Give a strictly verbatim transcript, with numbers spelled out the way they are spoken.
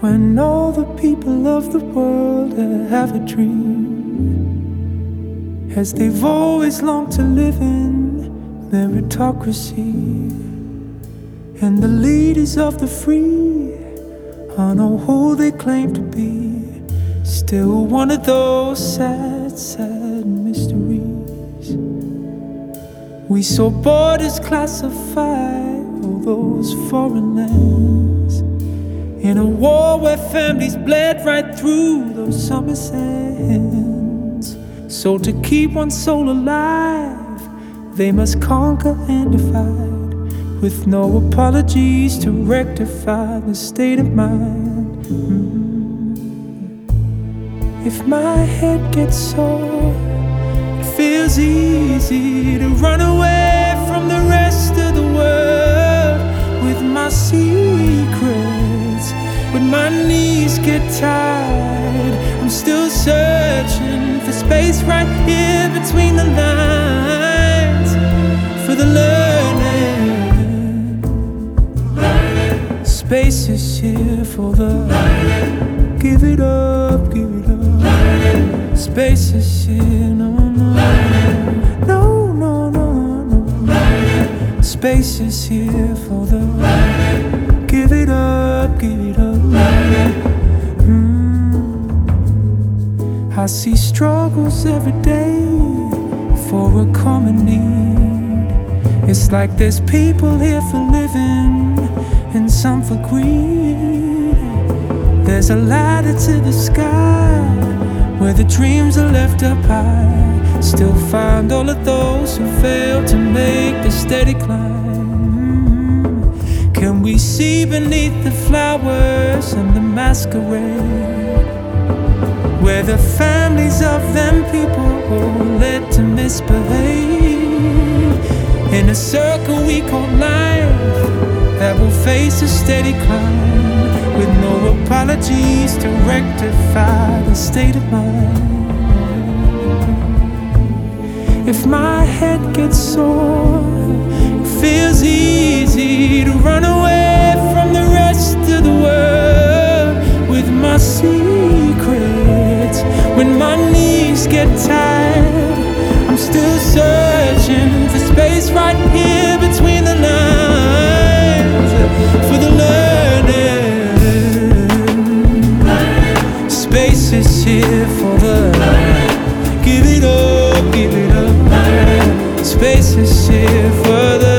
when all the people of the world have a dream, as they've always longed to live in meritocracy, and the leaders of the free are not who they claim to be, still one of those sad, sad mysteries. We saw borders classify all those foreign lands in a war where families bled right through those summer sands. So to keep one soul alive, they must conquer and divide, with no apologies to rectify the state of mind. Mm. If my head gets sore, it feels easy to run away from the rest of the world with my secrets. When my knees get tired, I'm still searching for space right here between the lines, for the learning. learning. Space is here for the learning. Give it up, give it up. Learning. Space is here, no, no, learning. no, no, no, no. Learning. Space is here for the learning. Give it up, give it up. Mm. I see struggles every day for a common need. It's like there's people here for living and some for greed. There's a ladder to the sky where the dreams are left up high. Still find all of those who fail to make the steady climb. Can we see beneath the flowers and the masquerade, where the families of them people led to misbehave, in a circle we call life that will face a steady climb, with no apologies to rectify the state of mind. If my head gets sore, it feels easy to run away from the rest of the world with my secrets. When my knees get tired, I'm still searching for space right here between the lines, for the learning. Space is here for the learning. Give it up, give it up. Space is here for the